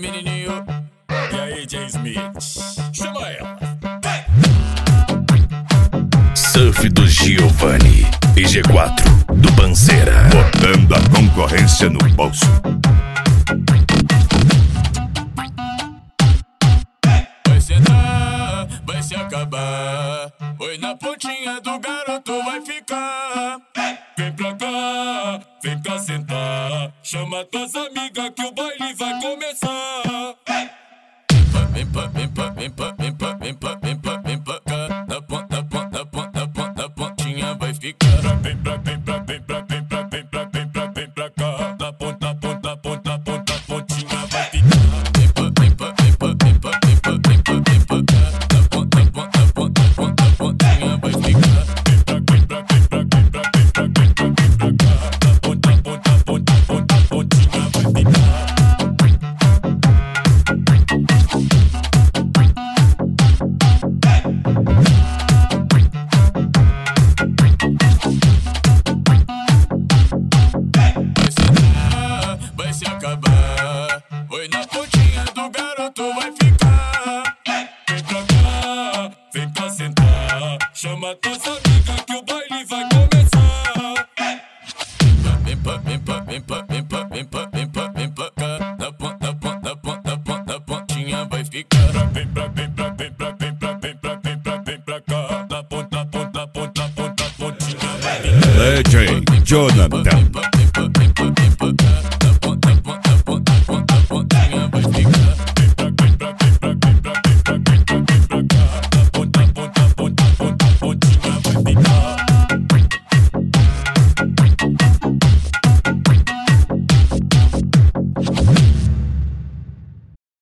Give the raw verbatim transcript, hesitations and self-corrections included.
menininho. E aí, Jay Smith? Chama ela. Surf do Giovanni e G quatro do Banzeira, botando a concorrência no bolso. Vai sentar, vai se acabar. Oi, na pontinha do garoto vai ficar. Vem pra cá, vem cá sentar. Chama tuas amigas que o baile vai começar. Vem pra, vem pra, vem pra, vem pra, vem pra, vem pra, vem pra cá. Na ponta, na ponta, na ponta, na ponta, na pontinha vai ficar. Vem pra, vem pra, vem pra, vem pra, vem pra, vem pra, vem pra cá. Na ponta, na ponta, na ponta, na ponta, na pontinha vai ficar. Vem pra, vem pra, vem pra, vem pra, vem pra, vem pra, vem pra cá. Na ponta, na ponta, na ponta, na ponta, na pontinha vai ficar. Vem pra, vem pra, vem pra, vem pra, vem pra, vem pra, vem pra cá. Na ponta, na ponta, na ponta, na ponta, na pontinha vai ficar. Vai se acabar. Oi, na pontinha do garoto vai ficar. Vem pra cá, vem pra sentar. Chama tuas amigas que o baile vai começar. Vem pra, vem pra, vem pra, vem pra, vem pra, vem pra, vem pra cá. Na ponta, na ponta, na ponta, na ponta, na pontinha vai ficar. Vem pra, vem pra, vem pra, vem pra, vem pra, vem pra, vem pra cá. Na ponta, na ponta, na ponta, na ponta, na pontinha vai ficar. D J Jonathan.